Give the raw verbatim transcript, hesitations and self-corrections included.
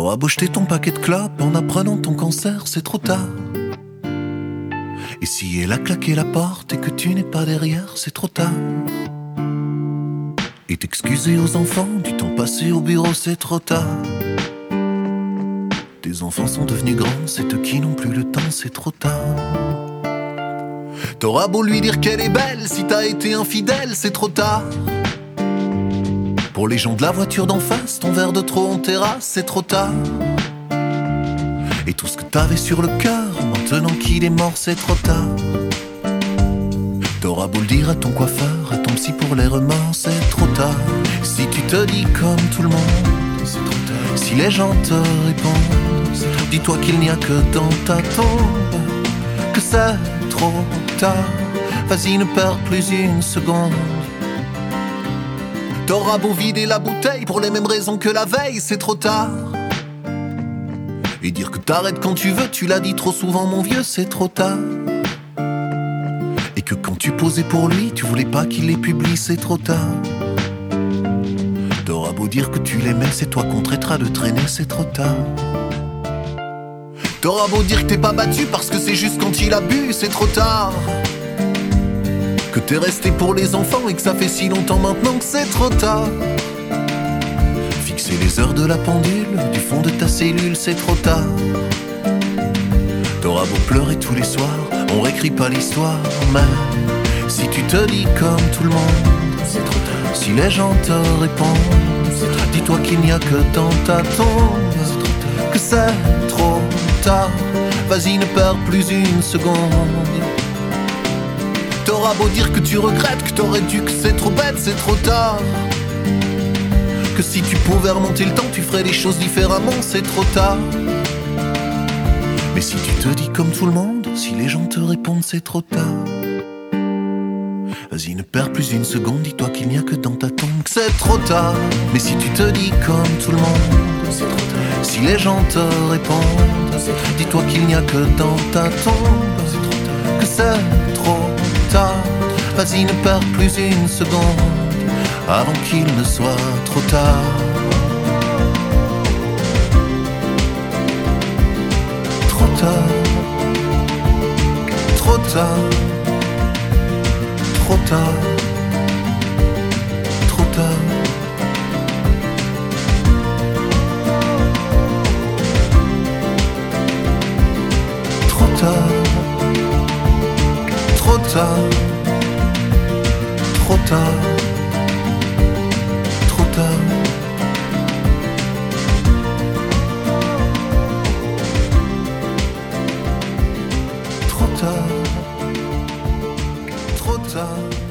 T'auras beau jeter ton paquet de clopes en apprenant ton cancer, c'est trop tard. Et si elle a claqué la porte et que tu n'es pas derrière, c'est trop tard. Et t'excuser aux enfants du temps passé au bureau, c'est trop tard. Tes enfants sont devenus grands, c'est eux qui n'ont plus le temps, c'est trop tard. T'auras beau lui dire qu'elle est belle, si t'as été infidèle, c'est trop tard. Pour les gens de la voiture d'en face, ton verre de trop en terrasse, c'est trop tard. Et tout ce que t'avais sur le cœur, maintenant qu'il est mort, c'est trop tard. T'auras beau le dire à ton coiffeur, à ton psy pour les remords, c'est trop tard. Si tu te dis comme tout le monde, c'est trop tard. Si les gens te répondent, dis-toi qu'il n'y a que dans ta tombe que c'est trop tard. Vas-y, ne perds plus une seconde. T'auras beau vider la bouteille pour les mêmes raisons que la veille, c'est trop tard. Et dire que t'arrêtes quand tu veux, tu l'as dit trop souvent mon vieux, c'est trop tard. Et que quand tu posais pour lui, tu voulais pas qu'il les publie, c'est trop tard. T'auras beau dire que tu l'aimais, c'est toi qu'on traitera de traîner, c'est trop tard. T'auras beau dire que t'es pas battu parce que c'est juste quand il a bu, c'est trop tard. Que t'es resté pour les enfants et que ça fait si longtemps maintenant que c'est trop tard. Fixer les heures de la pendule du fond de ta cellule, c'est trop tard. T'auras beau pleurer tous les soirs, on réécrit pas l'histoire. Mais si tu te dis comme tout le monde, c'est trop tard. Si les gens te répondent, dis-toi qu'il n'y a que dans ta tombe que c'est trop tard. Vas-y, ne perds plus une seconde. T'auras beau dire que tu regrettes, que t'aurais dû, que c'est trop bête, c'est trop tard. Que si tu pouvais remonter le temps, tu ferais les choses différemment, c'est trop tard. Mais si tu te dis comme tout le monde, si les gens te répondent, c'est trop tard. Vas-y, ne perds plus une seconde, dis-toi qu'il n'y a que dans ta tombe que c'est trop tard. Mais si tu te dis comme tout le monde, c'est trop tard. Si les gens te répondent, dis-toi qu'il n'y a que dans ta tombe que c'est trop tard. Vas-y, ne perds plus une seconde avant qu'il ne soit trop tard. Trop tard, trop tard, trop tard, trop tard. Trop tard, trop tard, trop tard, trop tard. Trop tard, trop tard.